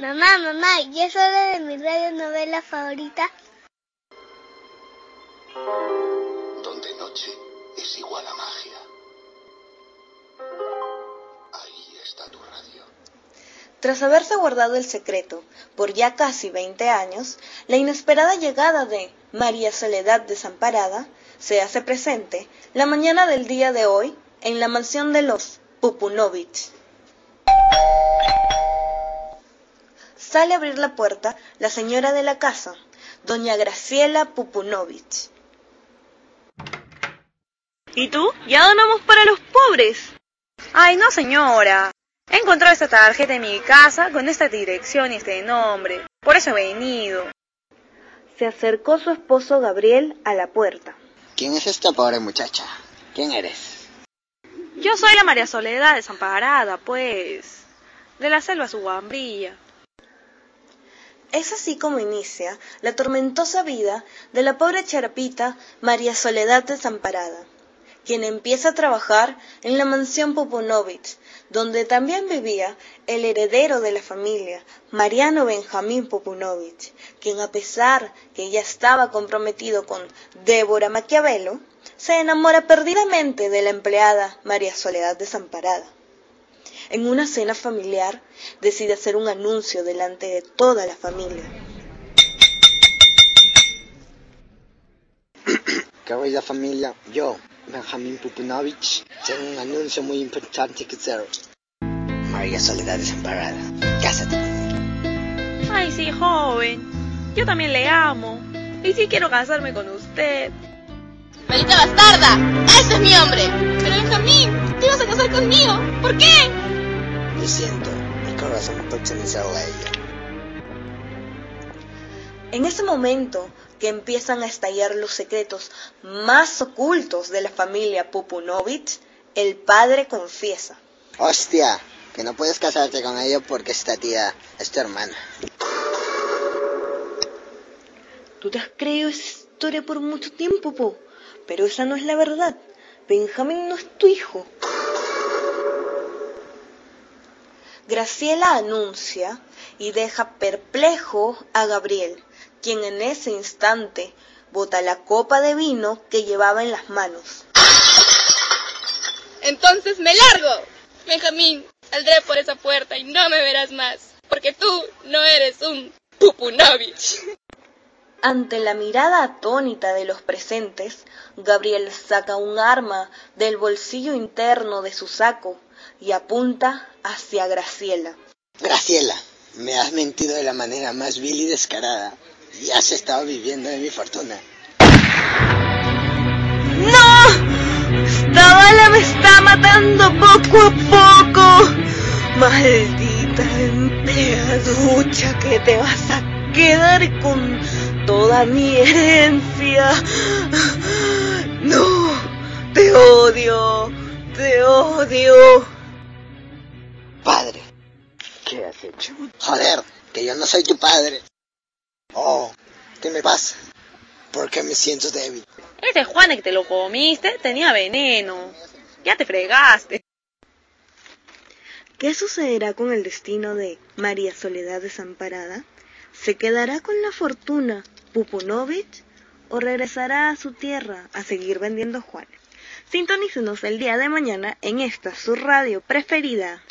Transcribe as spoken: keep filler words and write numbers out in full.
Mamá, mamá, ¿ya es hora de mi radionovela favorita? Donde noche es igual a magia. Ahí está tu radio. Tras haberse guardado el secreto por ya casi veinte años, la inesperada llegada de María Soledad Desamparada se hace presente la mañana del día de hoy en la mansión de los Pupunovich. Sale a abrir la puerta la señora de la casa, doña Graciela Pupunovich. ¿Y tú? ¿Ya donamos para los pobres? Ay, no, señora. He encontrado esta tarjeta en mi casa con esta dirección y este nombre. Por eso he venido. Se acercó su esposo Gabriel a la puerta. ¿Quién es esta pobre muchacha? ¿Quién eres? Yo soy la María Soledad Desamparada, pues, de la selva Suguambrilla. Es así como inicia la tormentosa vida de la pobre charapita María Soledad Desamparada, quien empieza a trabajar en la mansión Pupunovich, donde también vivía el heredero de la familia, Mariano Benjamín Pupunovich, quien a pesar que ya estaba comprometido con Débora Maquiavelo, se enamora perdidamente de la empleada María Soledad Desamparada. En una cena familiar, decide hacer un anuncio delante de toda la familia. Querida familia, yo, Benjamín Pupunovich, tengo un anuncio muy importante que hacer. María Soledad Desamparada, cásate conmigo. Ay, sí, joven. Yo también le amo. Y sí quiero casarme con usted. ¡Maldita bastarda! ¡Ese es mi hombre! Pero Benjamín, te ibas a casar conmigo. ¿Por qué? Lo siento, mi corazón pertenece a ella. En ese momento que empiezan a estallar los secretos más ocultos de la familia Pupunovich, el padre confiesa. Hostia, que no puedes casarte con ella porque esta tía es tu hermana. Tú te has creído esa historia por mucho tiempo, po, pero esa no es la verdad. Benjamín no es tu hijo. Graciela anuncia y deja perplejo a Gabriel, quien en ese instante bota la copa de vino que llevaba en las manos. Entonces me largo. Benjamín, saldré por esa puerta y no me verás más, porque tú no eres un Pupunovich. Ante la mirada atónita de los presentes, Gabriel saca un arma del bolsillo interno de su saco y apunta hacia Graciela. Graciela, me has mentido de la manera más vil y descarada. Ya has estado viviendo de mi fortuna. ¡No! ¡Esta bala me está matando poco a poco! ¡Maldita empleaducha que te vas a quedar con toda mi herencia! ¡No! ¡Te odio! ¡Te odio! Padre, ¿qué has hecho? Joder, que yo no soy tu padre. Oh, ¿qué me pasa? ¿Por qué me siento débil? Ese Juan que te lo comiste tenía veneno. Ya te fregaste. ¿Qué sucederá con el destino de María Soledad Desamparada? ¿Se quedará con la fortuna Pupunovich o regresará a su tierra a seguir vendiendo Juanes? Sintonícenos el día de mañana en esta su radio preferida.